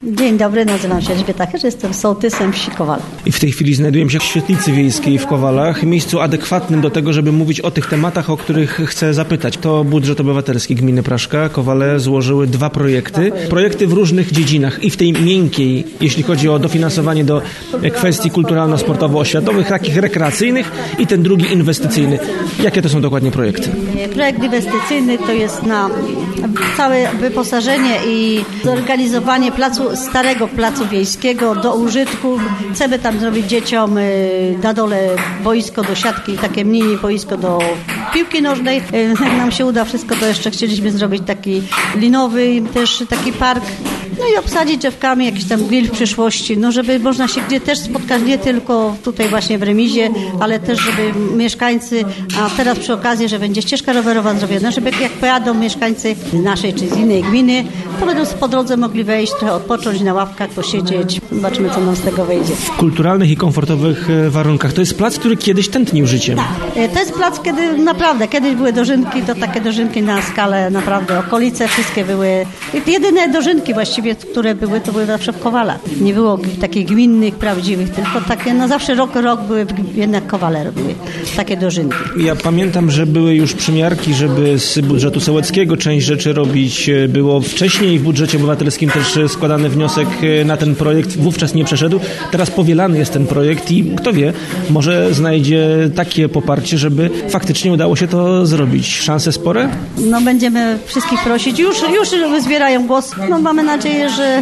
Dzień dobry, nazywam się Elżbieta Chyż, jestem sołtysem wsi Kowale. I w tej chwili znajdujemy się w świetlicy wiejskiej w Kowalach, miejscu adekwatnym do tego, żeby mówić o tych tematach, o których chcę zapytać. To budżet obywatelski gminy Praszka. Kowale złożyły 2 projekty. Projekty w różnych dziedzinach i w tej miękkiej, jeśli chodzi o dofinansowanie do kwestii kulturalno-sportowo-oświatowych, takich rekreacyjnych i ten drugi inwestycyjny. Jakie to są dokładnie projekty? Projekt inwestycyjny to jest na całe wyposażenie i zorganizowanie starego placu wiejskiego do użytku. Chcemy tam zrobić dzieciom na dole boisko do siatki, takie mini boisko do piłki nożnej. Jak nam się uda wszystko, to jeszcze chcieliśmy zrobić taki linowy, też taki park. No i obsadzić drzewkami jakiś tam grill w przyszłości, no żeby można się gdzie też spotkać, nie tylko tutaj właśnie w remizie, ale też żeby mieszkańcy, a teraz przy okazji, że będzie ścieżka rowerowa zrobiona, żeby jak pojadą mieszkańcy naszej czy z innej gminy, to będą po drodze mogli wejść, trochę odpocząć na ławkach, posiedzieć. Zobaczymy, co nam z tego wyjdzie. W kulturalnych i komfortowych warunkach. To jest plac, który kiedyś tętnił życiem. Tak. To jest plac, kiedy naprawdę, kiedyś były dożynki, to takie dożynki na skalę naprawdę, okolice wszystkie były. Jedyne dożynki właściwie, które były, to były zawsze w Kowalach. Nie było takich gminnych, prawdziwych, tylko takie, no zawsze rok były jednak Kowale robiły takie dożynki. Ja pamiętam, że były już przymiarki, żeby z budżetu sołeckiego część rzeczy robić. Było wcześniej w budżecie obywatelskim też składany wniosek na ten projekt. Wówczas nie przeszedł. Teraz powielany jest ten projekt i kto wie, może znajdzie takie poparcie, żeby faktycznie udało się to zrobić. Szanse spore? No będziemy wszystkich prosić. Już zbierają głos. No mamy nadzieję, że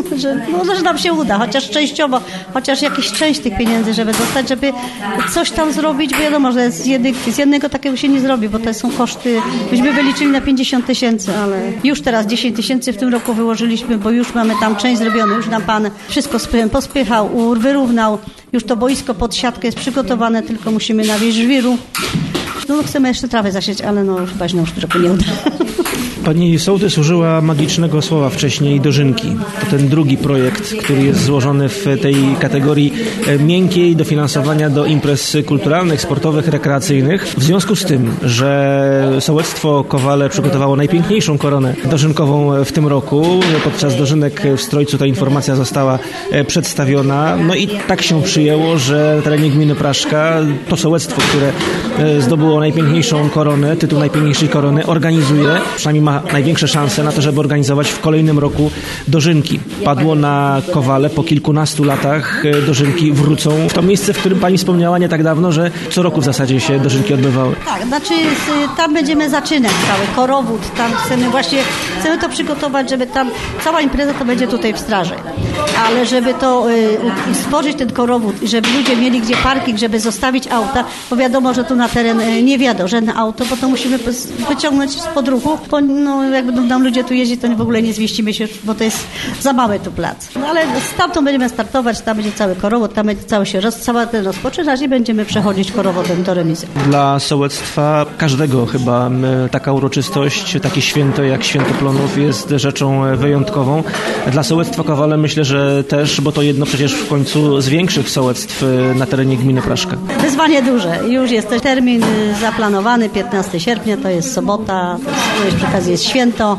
nam się uda, chociaż częściowo, chociaż jakiś część tych pieniędzy, żeby dostać, żeby coś tam zrobić. Wiadomo, że z jednego takiego się nie zrobi, bo to są koszty. Myśmy wyliczyli na 50 000, ale już teraz 10 000 w tym roku wyłożyliśmy, bo już mamy tam część zrobione. Już nam pan wszystko pospychał, wyrównał. Już to boisko pod siatkę jest przygotowane, tylko musimy nawieźć żwiru. No chcemy jeszcze trawę zasieć, ale no chyba się nam już trochę nie uda. Pani sołtys użyła magicznego słowa wcześniej, dożynki. To ten drugi projekt, który jest złożony w tej kategorii miękkiej dofinansowania do imprez kulturalnych, sportowych, rekreacyjnych. W związku z tym, że sołectwo Kowale przygotowało najpiękniejszą koronę dożynkową w tym roku, podczas dożynek w Strojcu ta informacja została przedstawiona. No i tak się przyjęło, że na terenie gminy Praszka to sołectwo, które zdobyło najpiękniejszą koronę, tytuł najpiękniejszej korony, organizuje, przynajmniej ma największe szanse na to, żeby organizować w kolejnym roku dożynki. Padło na Kowale, po kilkunastu latach dożynki wrócą w to miejsce, w którym pani wspomniała nie tak dawno, że co roku w zasadzie się dożynki odbywały. Tak, znaczy tam będziemy zaczynać cały korowód, tam chcemy to przygotować, żeby tam cała impreza to będzie tutaj w straży. Ale żeby to stworzyć ten korowód i żeby ludzie mieli gdzie parking, żeby zostawić auta, bo wiadomo, że tu na teren nie wjadą żadne auto, bo to musimy wyciągnąć spod ruchu, bo no, jak będą nam ludzie tu jeździć, to w ogóle nie zmieścimy się, bo to jest za mały tu plac. No, ale stamtąd będziemy startować, tam będzie cały korowód, tam będzie cała ten rozpoczynać i będziemy przechodzić korowodem do remizy. Dla sołectwa każdego chyba taka uroczystość, takie święto jak Święto Plonów jest rzeczą wyjątkową. Dla sołectwa Kowale myślę, że też, bo to jedno przecież w końcu z większych sołectw na terenie gminy Praszka. Wyzwanie duże. Już jest też termin zaplanowany, 15 sierpnia, to jest sobota, to jest przy okazji jest święto.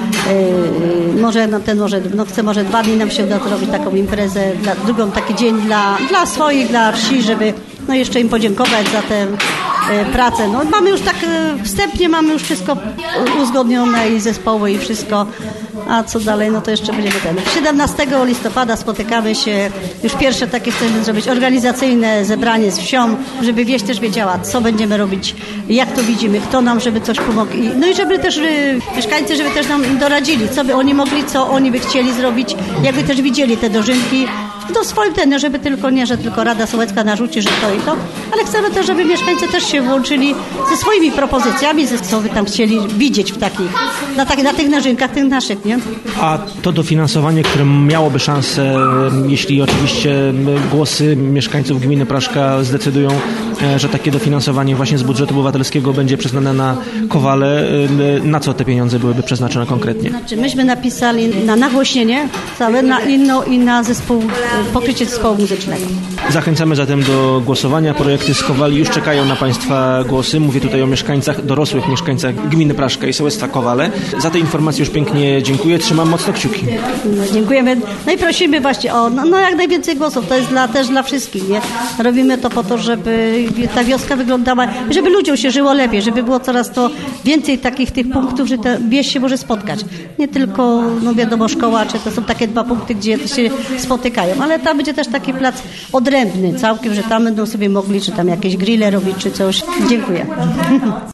Chcę może 2 dni nam się uda zrobić taką imprezę, drugą taki dzień dla swoich, dla wsi, żeby jeszcze im podziękować za tę pracę. No, mamy już tak wstępnie mamy wszystko uzgodnione i zespoły i wszystko. A co dalej, no to jeszcze będziemy 17 listopada spotykamy się, już pierwsze takie chcemy zrobić organizacyjne zebranie z wsią, żeby wieś też wiedziała, co będziemy robić, jak to widzimy, kto nam, żeby coś pomógł. No i żeby też mieszkańcy, żeby też nam doradzili, co by oni mogli, co oni by chcieli zrobić, jakby też widzieli te dożynki. Do swoim żeby że tylko Rada Sołecka narzuci, że to i to, ale chcemy też, żeby mieszkańcy też się włączyli ze swoimi propozycjami, co by tam chcieli widzieć na tych dożynkach, tych naszych, nie? A to dofinansowanie, które miałoby szansę, jeśli oczywiście głosy mieszkańców gminy Praszka zdecydują że takie dofinansowanie właśnie z budżetu obywatelskiego będzie przyznane na Kowale. Na co te pieniądze byłyby przeznaczone konkretnie? Znaczy, myśmy napisali na nagłośnienie całe, na i na zespół, pokrycie zespołu muzycznego. Zachęcamy zatem do głosowania. Projekty z Kowali już czekają na Państwa głosy. Mówię tutaj o mieszkańcach, dorosłych mieszkańcach gminy Praszka i sołectwa Kowale. Za te informacje już pięknie dziękuję. Trzymam mocno kciuki. No, dziękujemy. No i prosimy właśnie o jak najwięcej głosów. To jest też dla wszystkich, nie? Robimy to po to, żeby ta wioska wyglądała, żeby ludziom się żyło lepiej, żeby było coraz to więcej takich tych punktów, że ta wieś się może spotkać. Nie tylko, wiadomo, szkoła, czy to są takie 2 punkty, gdzie się spotykają, ale tam będzie też taki plac odrębny całkiem, że tam będą sobie mogli, czy tam jakieś grille robić, czy coś. Dziękuję.